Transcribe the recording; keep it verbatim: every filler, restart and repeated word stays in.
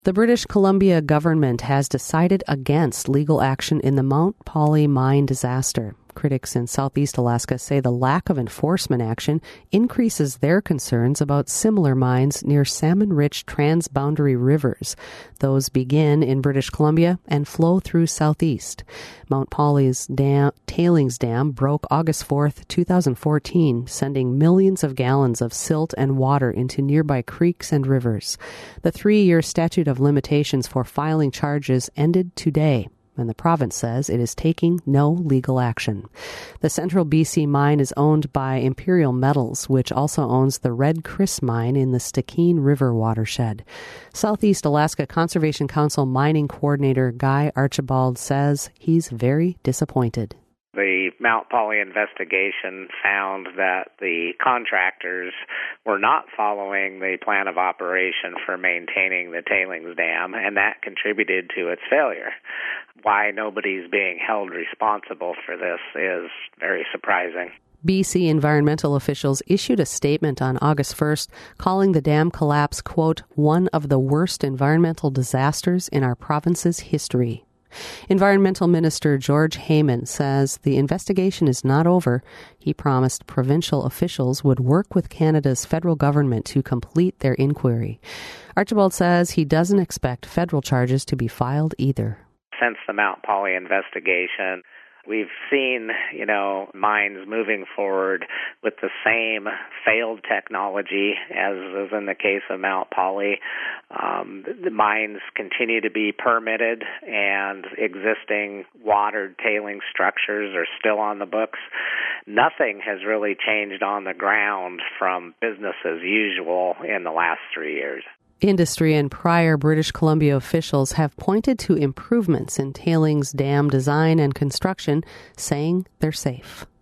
The British Columbia government has decided against legal action in the Mount Polley mine disaster. Critics in Southeast Alaska say the lack of enforcement action increases their concerns about similar mines near salmon-rich transboundary rivers. Those begin in British Columbia and flow through Southeast. Mount Polley's dam, tailings dam broke August fourth, twenty fourteen, sending millions of gallons of silt and water into nearby creeks and rivers. The three-year statute of limitations for filing charges ended today, and the province says it is taking no legal action. The Central B C mine is owned by Imperial Metals, which also owns the Red Chris mine in the Stikine River watershed. Southeast Alaska Conservation Council mining coordinator Guy Archibald says he's very disappointed. The Mount Polley investigation found that the contractors were not following the plan of operation for maintaining the tailings dam, and that contributed to its failure. Why nobody's being held responsible for this is very surprising. B C environmental officials issued a statement on August first calling the dam collapse, quote, one of the worst environmental disasters in our province's history. Environmental Minister George Heyman says the investigation is not over. He promised provincial officials would work with Canada's federal government to complete their inquiry. Archibald says he doesn't expect federal charges to be filed either. Since the Mount Polley investigation, we've seen, you know, mines moving forward with the same failed technology as is in the case of Mount Polley. Um, the mines continue to be permitted, and existing water tailing structures are still on the books. Nothing has really changed on the ground from business as usual in the last three years. Industry and prior British Columbia officials have pointed to improvements in tailings dam design and construction, saying they're safe.